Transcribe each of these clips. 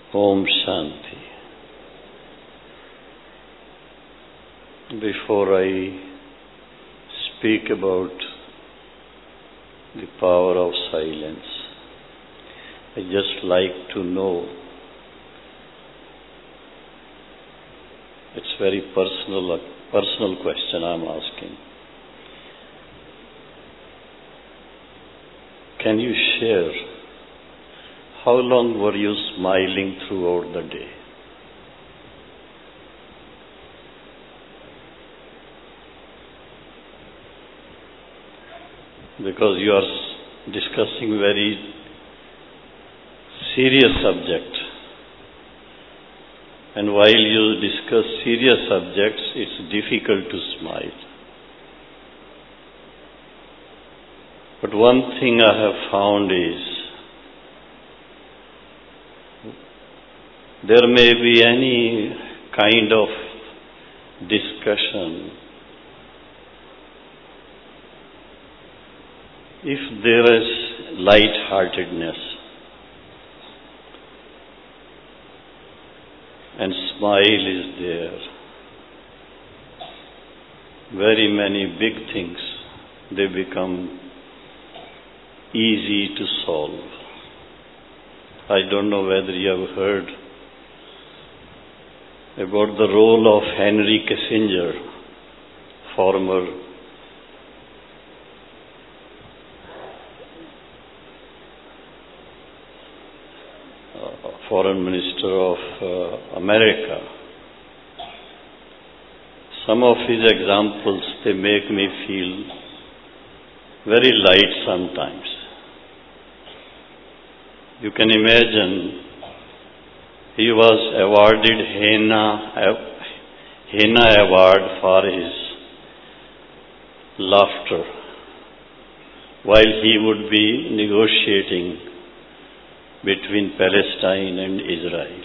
Om Shanti. Before I speak about the power of silence, I just like to know, it's very personal question I'm asking. Can you share how long were you smiling throughout the day? Because you are discussing very serious subject. And while you discuss serious subjects, it's difficult to smile. But one thing I have found is, there may be any kind of discussion. If there is light-heartedness and smile is there, very many big things, they become easy to solve. I don't know whether you have heard about the role of Henry Kissinger, former Foreign Minister of America. Some of his examples, they make me feel very light sometimes. You can imagine, he was awarded Hena Award for his laughter while he would be negotiating between Palestine and Israel.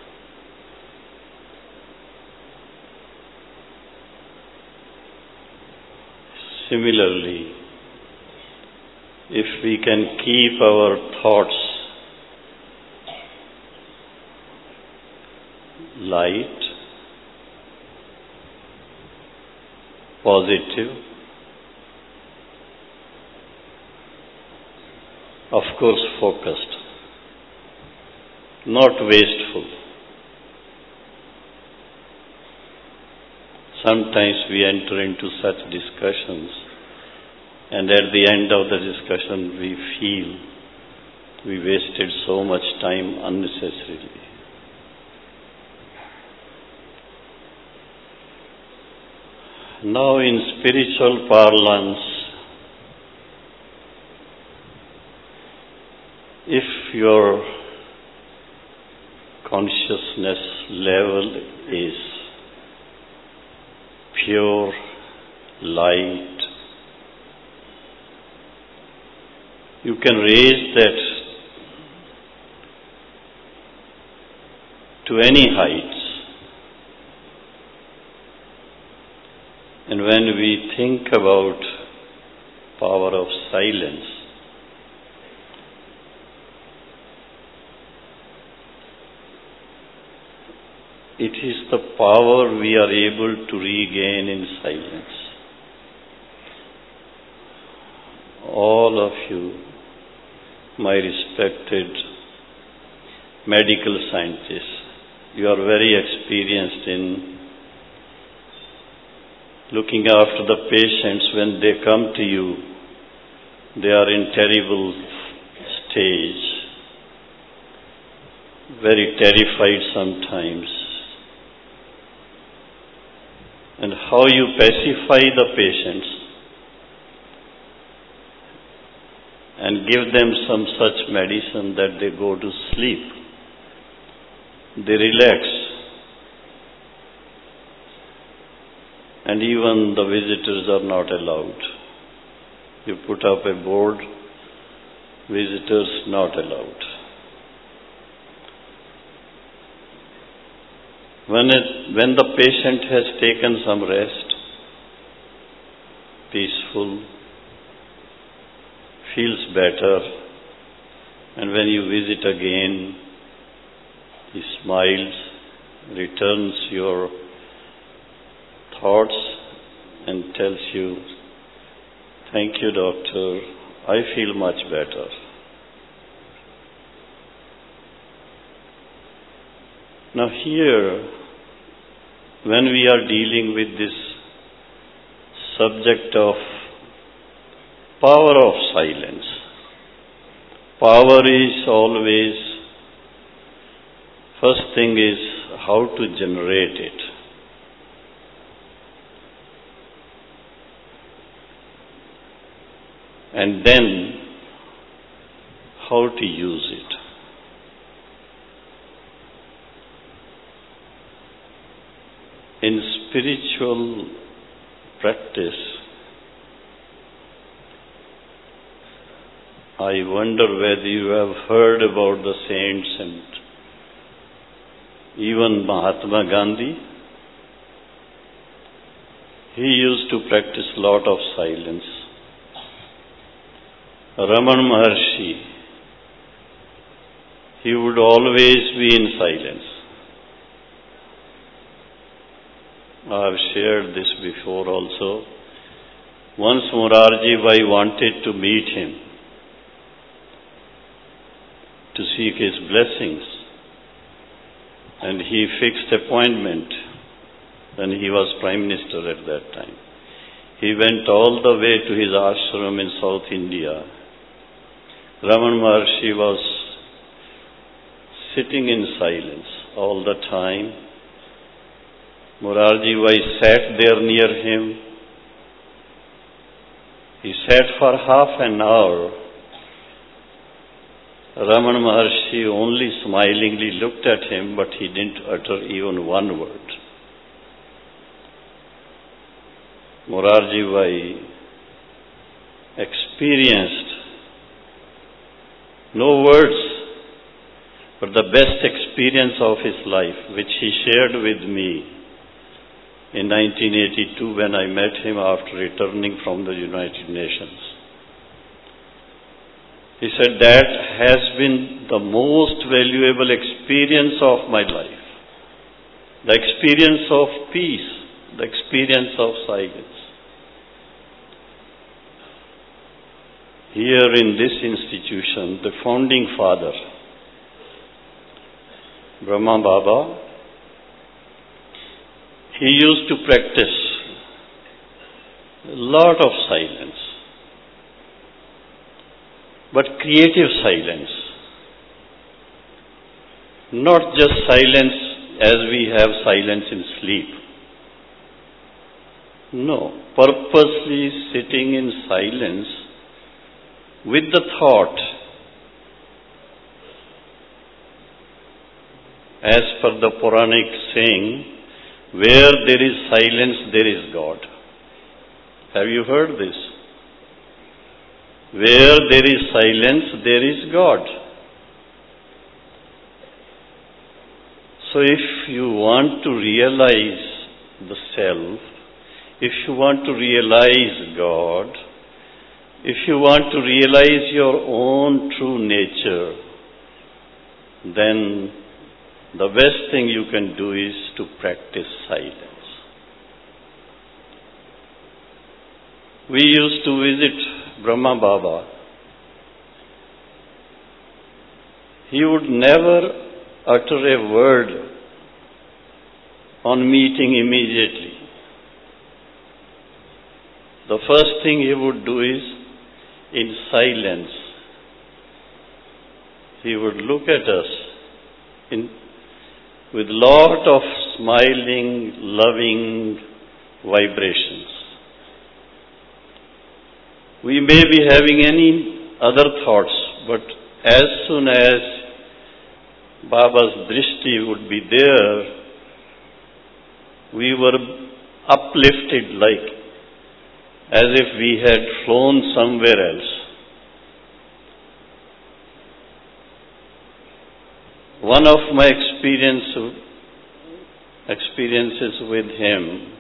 Similarly, if we can keep our thoughts light, positive, of course focused, not wasteful. Sometimes we enter into such discussions, and at the end of the discussion we feel we wasted so much time unnecessarily. Now in spiritual parlance, if your consciousness level is pure light, you can raise that to any heights. And when we think about power of silence, it is the power we are able to regain in silence. All of you, my respected medical scientists, you are very experienced in looking after the patients. When they come to you, they are in terrible stage, very terrified sometimes. And how you pacify the patients and give them some such medicine that they go to sleep, they relax. And even the visitors are not allowed. You put up a board, visitors not allowed. When the patient has taken some rest, peaceful, feels better, and when you visit again, He smiles, returns your thoughts and tells you, "Thank you, doctor, I feel much better." Now here, when we are dealing with this subject of power of silence, power is always, first thing is how to generate it. And then how to use it. In spiritual practice, I wonder whether you have heard about the saints and even Mahatma Gandhi. He used to practice a lot of silence. Ramana Maharshi, he would always be in silence. I have shared this before also. Once Morarji Bhai wanted to meet him to seek his blessings, and he fixed appointment when he was Prime Minister at that time. He went all the way to his ashram in South India. Ramana Maharshi was sitting in silence all the time. Morarji Bhai sat there near him. He sat for half an hour. Ramana Maharshi only smilingly looked at him, but he didn't utter even one word. Morarji Bhai experienced no words, but the best experience of his life, which he shared with me in 1982 when I met him after returning from the United Nations. He said, that has been the most valuable experience of my life. The experience of peace, the experience of silence. Here in this institution, the founding father, Brahma Baba, he used to practice a lot of silence, but creative silence. Not just silence as we have silence in sleep. No, purposely sitting in silence with the thought, as per the Puranic saying, where there is silence, there is God. Have you heard this? Where there is silence, there is God. So if you want to realize the self, if you want to realize God, if you want to realize your own true nature, then the best thing you can do is to practice silence. We used to visit Brahma Baba. He would never utter a word on meeting immediately. The first thing he would do is, in silence, he would look at us with lot of smiling, loving vibrations. We may be having any other thoughts, but as soon as Baba's drishti would be there, we were uplifted like as if we had flown somewhere else. One of my experiences with him,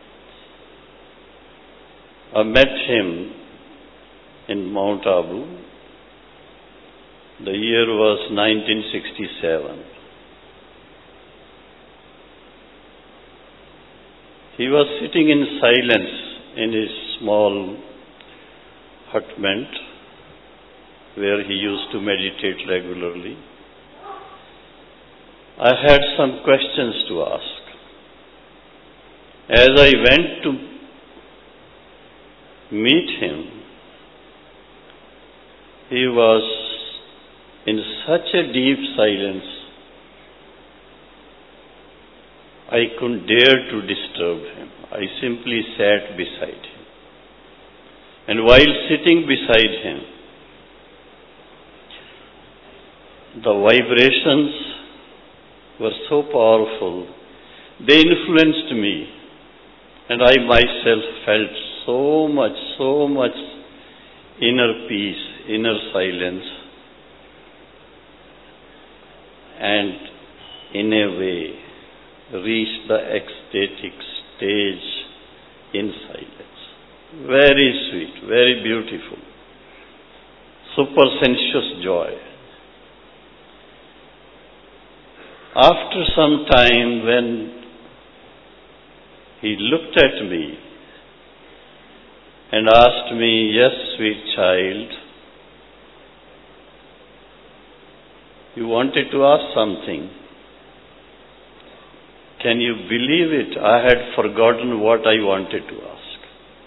I met him in Mount Abu. The year was 1967. He was sitting in silence in his small hutment where he used to meditate regularly. I had some questions to ask. As I went to meet him, he was in such a deep silence, I couldn't dare to disturb him. I simply sat beside him. And while sitting beside him, the vibrations were so powerful, they influenced me, and I myself felt so much inner peace, inner silence, and in a way reached the ecstatic stage in silence. Very sweet, very beautiful, super sensuous joy. After some time, when he looked at me and asked me, "Yes, sweet child, you wanted to ask something. Can you believe it? I had forgotten what I wanted to ask."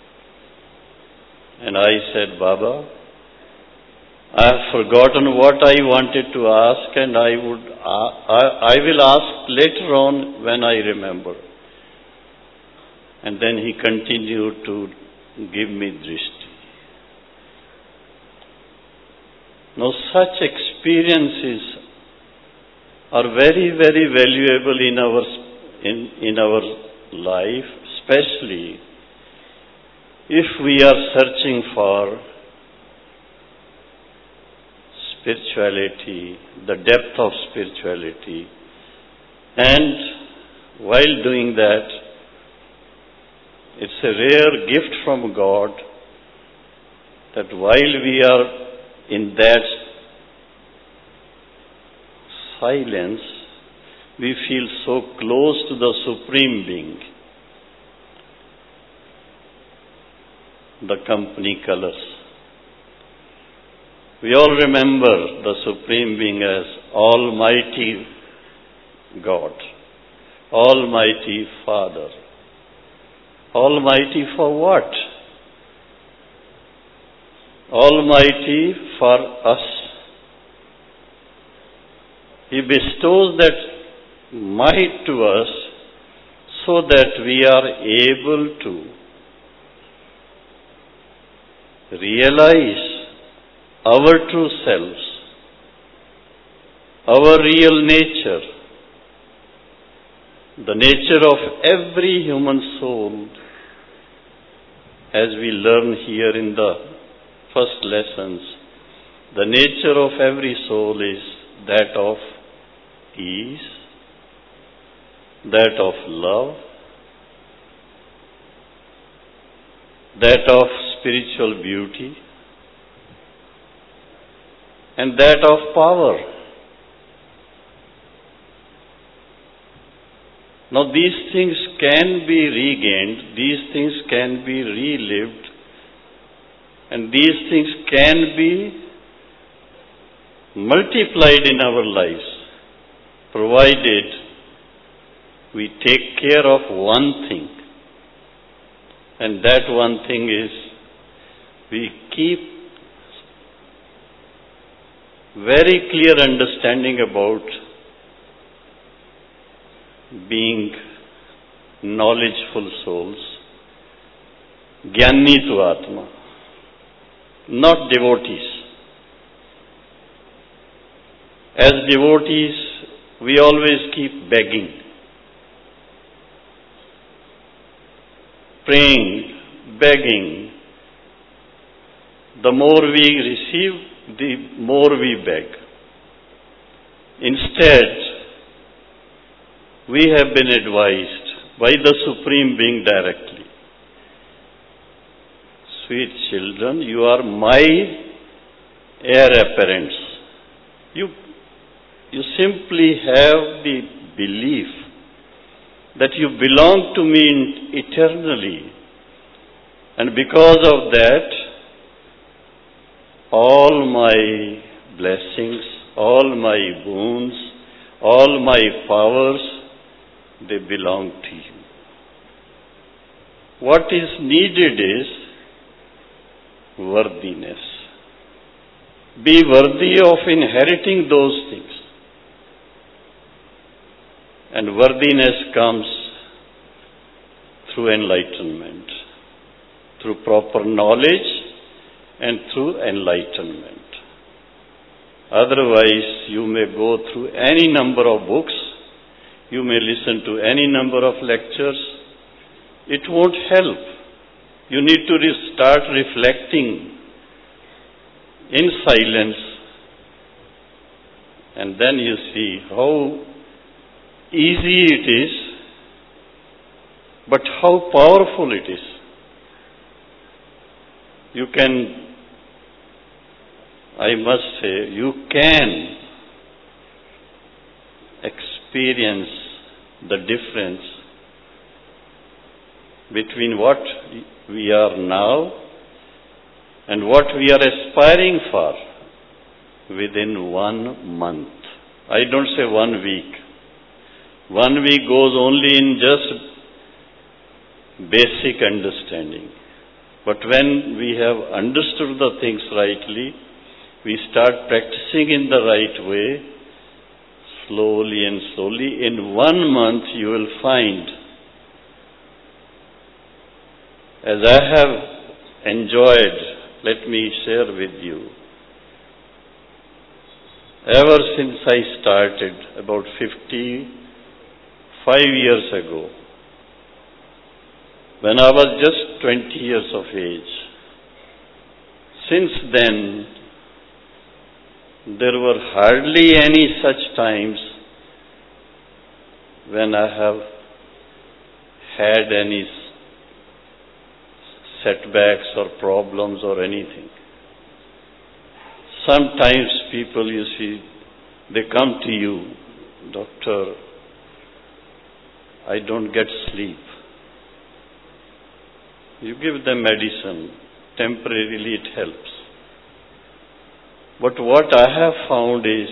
And I said, "Baba, I have forgotten what I wanted to ask, and I will ask later on when I remember." And then he continued to give me drishti. Now, such experiences are very, very valuable in our life, especially if we are searching for spirituality, the depth of spirituality. And while doing that, it's a rare gift from God that while we are in that silence, we feel so close to the Supreme Being. The company colors. We all remember the Supreme Being as Almighty God, Almighty Father. Almighty for what? Almighty for us. He bestows that might to us so that we are able to realize our true selves, our real nature, the nature of every human soul, as we learn here in the first lessons. The nature of every soul is that of peace, that of love, that of spiritual beauty, and that of power. Now these things can be regained, these things can be relived, and these things can be multiplied in our lives, provided we take care of one thing. And that one thing is we keep very clear understanding about being knowledgeful souls, Jnani tu Atma, not devotees. As devotees, we always keep begging, praying, begging. The more we receive, the more we beg. Instead, we have been advised by the Supreme Being directly. Sweet children, you are my heir apparents. You simply have the belief that you belong to me eternally. And because of that, all my blessings, all my boons, all my powers, they belong to you. What is needed is worthiness. Be worthy of inheriting those things. And worthiness comes through enlightenment, through proper knowledge and through enlightenment. Otherwise, you may go through any number of books, you may listen to any number of lectures, it won't help. You need to start reflecting in silence, and then you see how easy it is, but how powerful it is. You can, I must say, you can experience the difference between what we are now and what we are aspiring for within 1 month. I don't say 1 week. 1 week goes only in just basic understanding. But when we have understood the things rightly, we start practicing in the right way, slowly and slowly. In 1 month you will find, as I have enjoyed, let me share with you, ever since I started about 55 years ago, when I was just 20 years of age, since then, there were hardly any such times when I have had any setbacks or problems or anything. Sometimes people, you see, they come to you, "Doctor, I don't get sleep." You give them medicine, temporarily it helps. But what I have found is,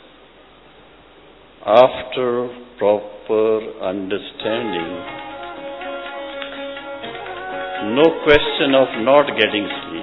after proper understanding, no question of not getting sleep.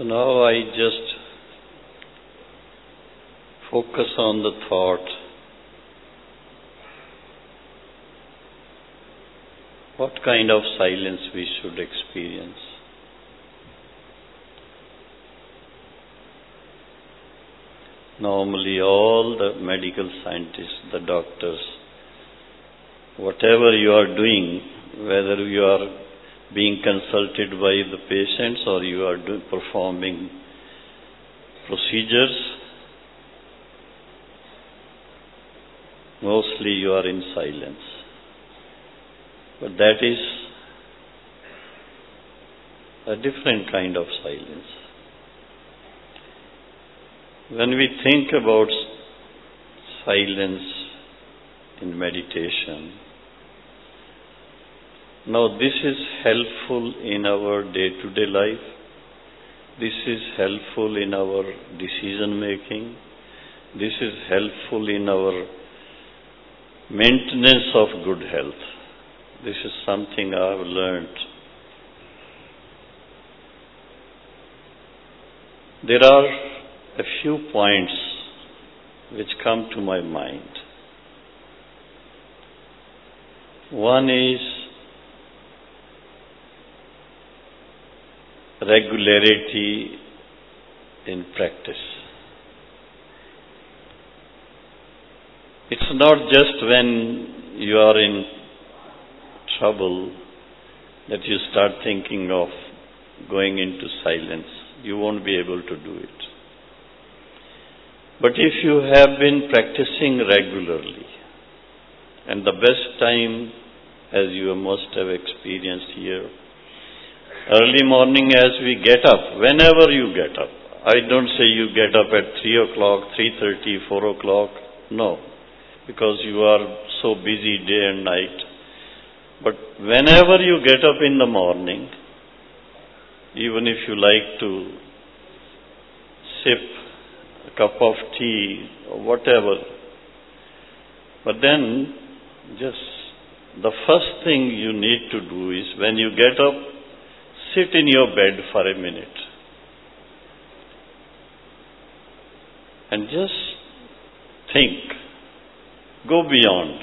So now I just focus on the thought. What kind of silence we should experience? Normally all the medical scientists, the doctors, whatever you are doing, whether you are being consulted by the patients or you are performing procedures, mostly you are in silence. But that is a different kind of silence. When we think about silence in meditation, now this is helpful in our day-to-day life. This is helpful in our decision making. This is helpful in our maintenance of good health. This is something I have learned. There are a few points which come to my mind. One is regularity in practice. It's not just when you are in trouble that you start thinking of going into silence. You won't be able to do it. But if you have been practicing regularly, and the best time, as you must have experienced here, early morning as we get up, whenever you get up. I don't say you get up at 3 o'clock, 3:30, 4 o'clock. No, because you are so busy day and night. But whenever you get up in the morning, even if you like to sip a cup of tea or whatever, but then just the first thing you need to do is when you get up, sit in your bed for a minute and just think, go beyond.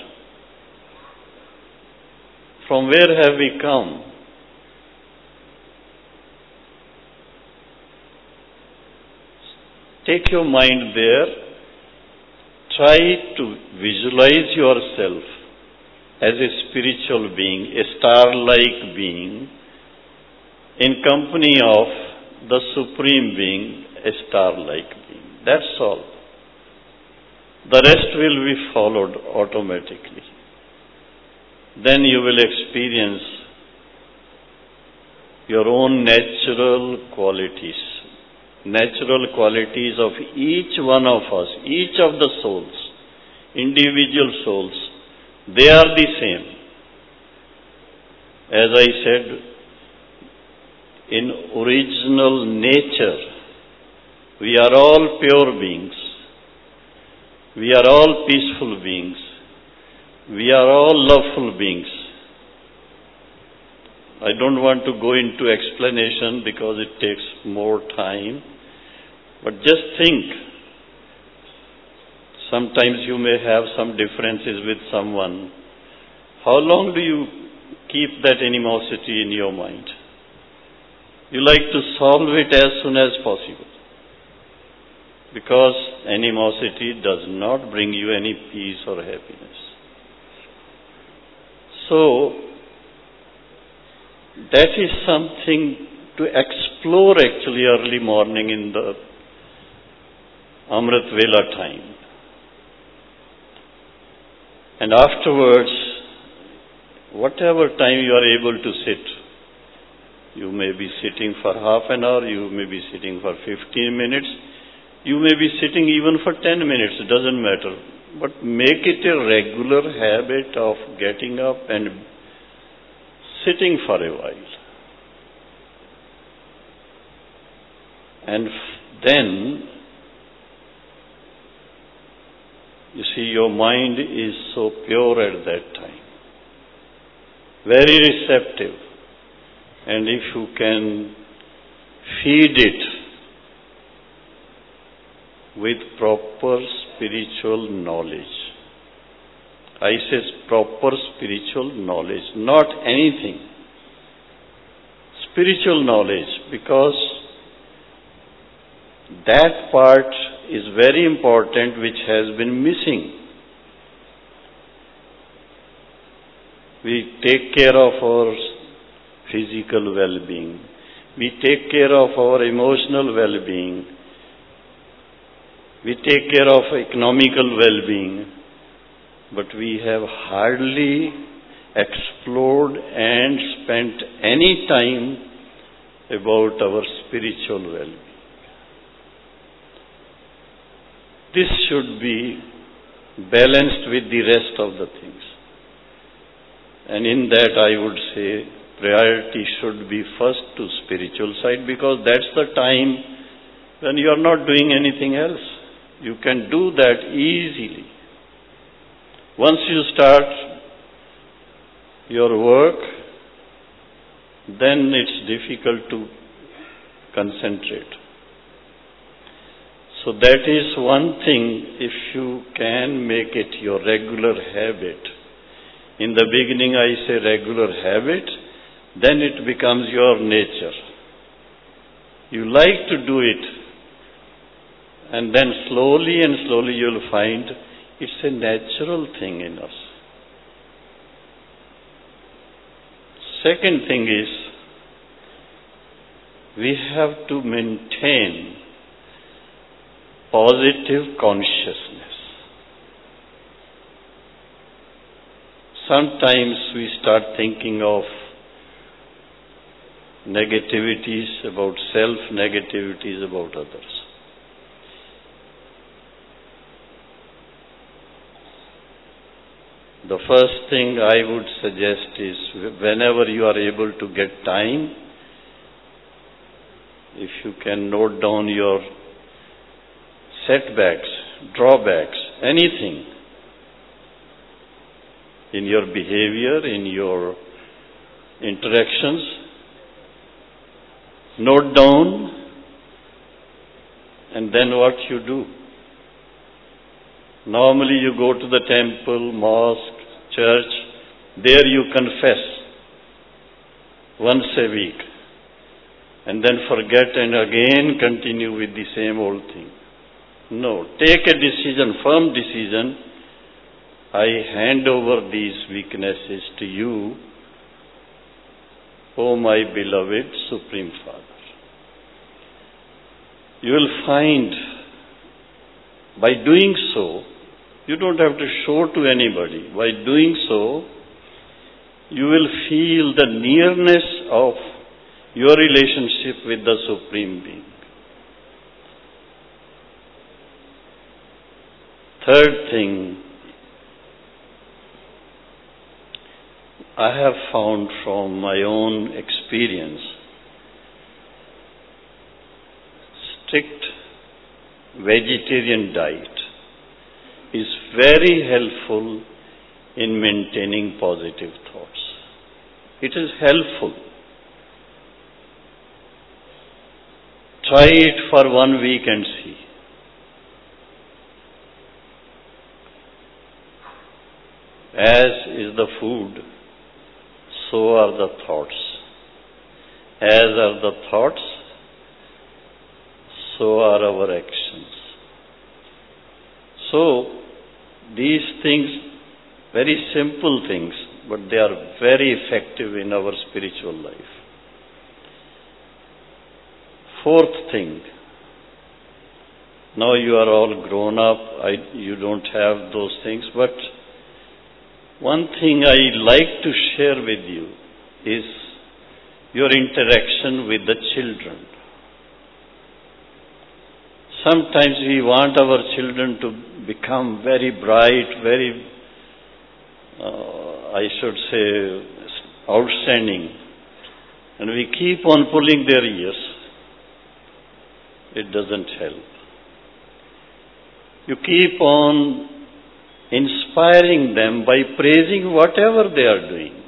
From where have we come? Take your mind there. Try to visualize yourself as a spiritual being, a star-like being, in company of the Supreme Being, a star-like being. That's all. The rest will be followed automatically. Then you will experience your own natural qualities of each one of us, each of the souls, individual souls. They are the same. As I said, in original nature, we are all pure beings. We are all peaceful beings. We are all loveful beings. I don't want to go into explanation because it takes more time. But just think. Sometimes you may have some differences with someone. How long do you keep that animosity in your mind? You like to solve it as soon as possible. Because animosity does not bring you any peace or happiness. So, that is something to explore actually early morning in the Amrit Vela time. And afterwards, whatever time you are able to sit, you may be sitting for half an hour, you may be sitting for 15 minutes, you may be sitting even for 10 minutes, it doesn't matter. But make it a regular habit of getting up and sitting for a while. And then, you see, your mind is so pure at that time, very receptive. And if you can feed it with proper spiritual knowledge. I say proper spiritual knowledge, not anything. Spiritual knowledge, because that part is very important which has been missing. We take care of our physical well-being. We take care of our emotional well-being. We take care of economical well-being. But we have hardly explored and spent any time about our spiritual well-being. This should be balanced with the rest of the things. And in that I would say priority should be first to spiritual side, because that's the time when you are not doing anything else. You can do that easily. Once you start your work, then it's difficult to concentrate. So that is one thing, if you can make it your regular habit. In the beginning I say regular habit, then it becomes your nature. You like to do it, and then slowly and slowly you will find it's a natural thing in us. Second thing is, we have to maintain positive consciousness. Sometimes we start thinking of negativities about self, negativities about others. The first thing I would suggest is, whenever you are able to get time, if you can note down your setbacks, drawbacks, anything in your behavior, in your interactions, note down, and then what you do. Normally you go to the temple, mosque, church, there you confess once a week, and then forget and again continue with the same old thing. No, take a decision, firm decision. I hand over these weaknesses to you, O my beloved Supreme Father. You will find, by doing so, you don't have to show to anybody. By doing so, you will feel the nearness of your relationship with the Supreme Being. Third thing, I have found from my own experience, strict vegetarian diet is very helpful in maintaining positive thoughts. It is helpful. Try it for 1 week and see. As is the food, so are the thoughts. As are the thoughts, so are our actions. So, these things, very simple things, but they are very effective in our spiritual life. Fourth thing, now you are all grown up, you don't have those things, but one thing I like to share with you is your interaction with the children. Sometimes we want our children to become very bright, very, I should say, outstanding. And we keep on pulling their ears. It doesn't help. You keep on inspiring them by praising whatever they are doing.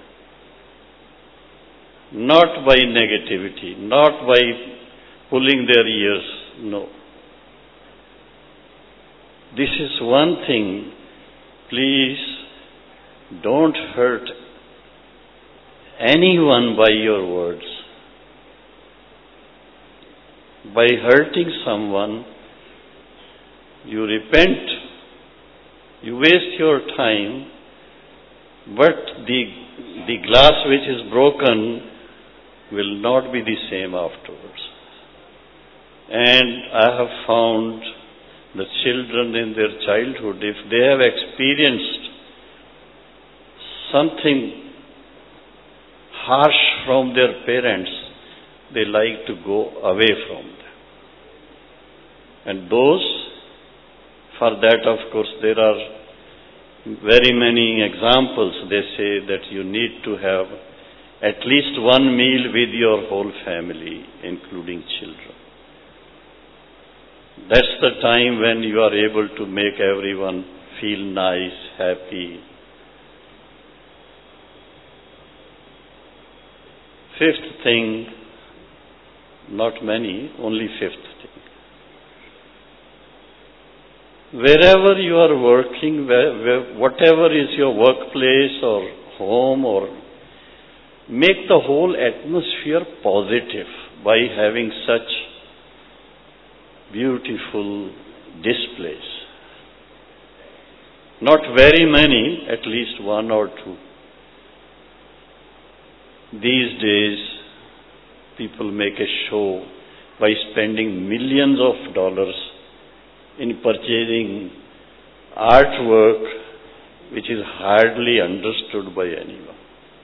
Not by negativity, not by pulling their ears, no. This is one thing. Please don't hurt anyone by your words. By hurting someone, you repent, you waste your time, but the glass which is broken will not be the same afterwards. And I have found the children in their childhood, if they have experienced something harsh from their parents, they like to go away from them. And those, for that of course there are very many examples. They say that you need to have at least one meal with your whole family, including children. That's the time when you are able to make everyone feel nice, happy. Fifth thing, not many, only fifth thing. Wherever you are working, whatever is your workplace or home, or make the whole atmosphere positive by having such beautiful displays. Not very many, at least one or two. These days, people make a show by spending millions of dollars in purchasing artwork which is hardly understood by anyone.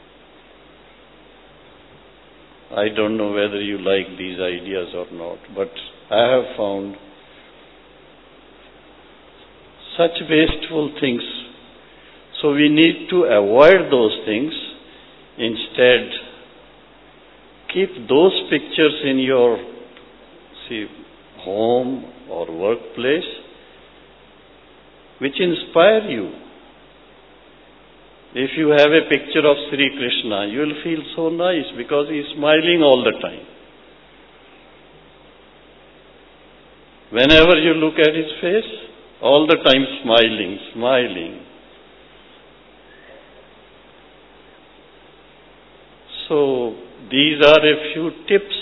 I don't know whether you like these ideas or not, but I have found such wasteful things. So we need to avoid those things. Instead, keep those pictures in your home or workplace which inspire you. If you have a picture of Sri Krishna, you will feel so nice because he is smiling all the time. Whenever you look at his face, all the time smiling. So, these are a few tips.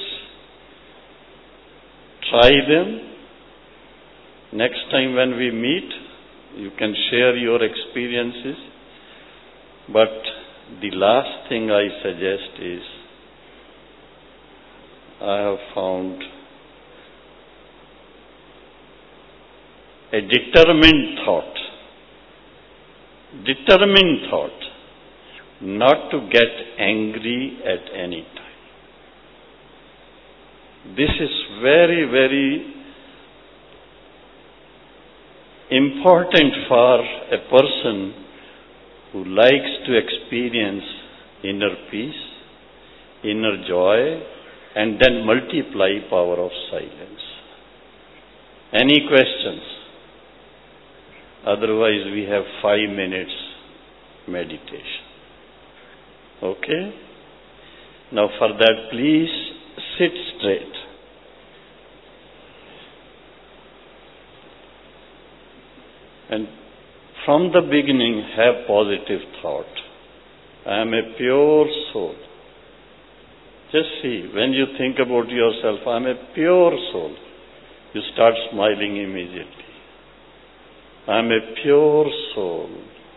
Try them. Next time when we meet, you can share your experiences. But the last thing I suggest is, I have found a determined thought, not to get angry at any time. This is very, very important for a person who likes to experience inner peace, inner joy, and then multiply power of silence. Any questions? Otherwise, we have 5 minutes meditation. Okay? Now for that, please sit straight. And from the beginning, have positive thought. I am a pure soul. Just see, when you think about yourself, I am a pure soul, you start smiling immediately. I am a pure soul,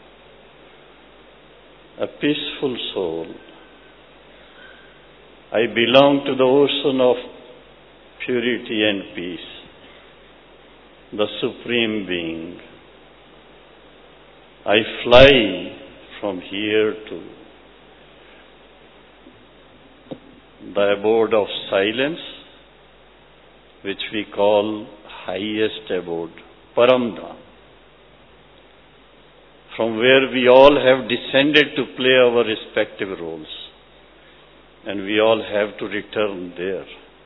a peaceful soul. I belong to the ocean of purity and peace, the Supreme Being. I fly from here to the abode of silence, which we call highest abode, Paramdham, from where we all have descended to play our respective roles, and we all have to return there.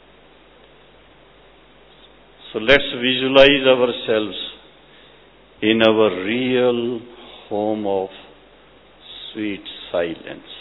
So let's visualize ourselves in our real home of sweet silence.